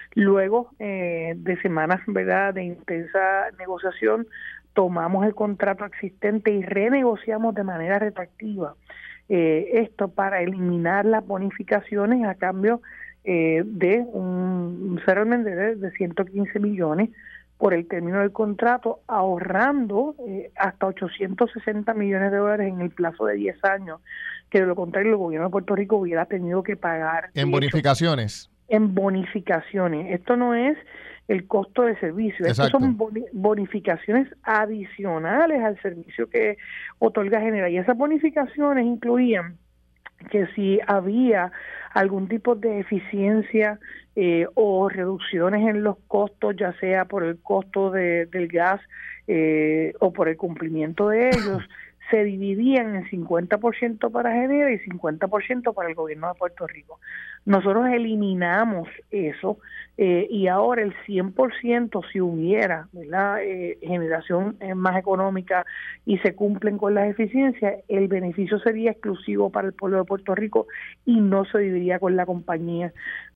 Luego de semanas, ¿verdad?, de intensa negociación, tomamos el contrato existente y renegociamos de manera retroactiva esto para eliminar las bonificaciones a cambio de un settlement de 115 millones por el término del contrato, ahorrando hasta 860 millones de dólares en el plazo de 10 años, que de lo contrario el gobierno de Puerto Rico hubiera tenido que pagar. En bonificaciones. En bonificaciones. Esto no es el costo de servicio, estos son bonificaciones adicionales al servicio que otorga Genera. Y esas bonificaciones incluían que si había algún tipo de eficiencia o reducciones en los costos, ya sea por el costo del gas o por el cumplimiento de ellos, se dividían en 50% para Genera y 50% para el gobierno de Puerto Rico. Nosotros eliminamos eso y ahora el 100%, si hubiera, ¿verdad?, generación más económica y se cumplen con las eficiencias, el beneficio sería exclusivo para el pueblo de Puerto Rico y no se dividiría con la compañía.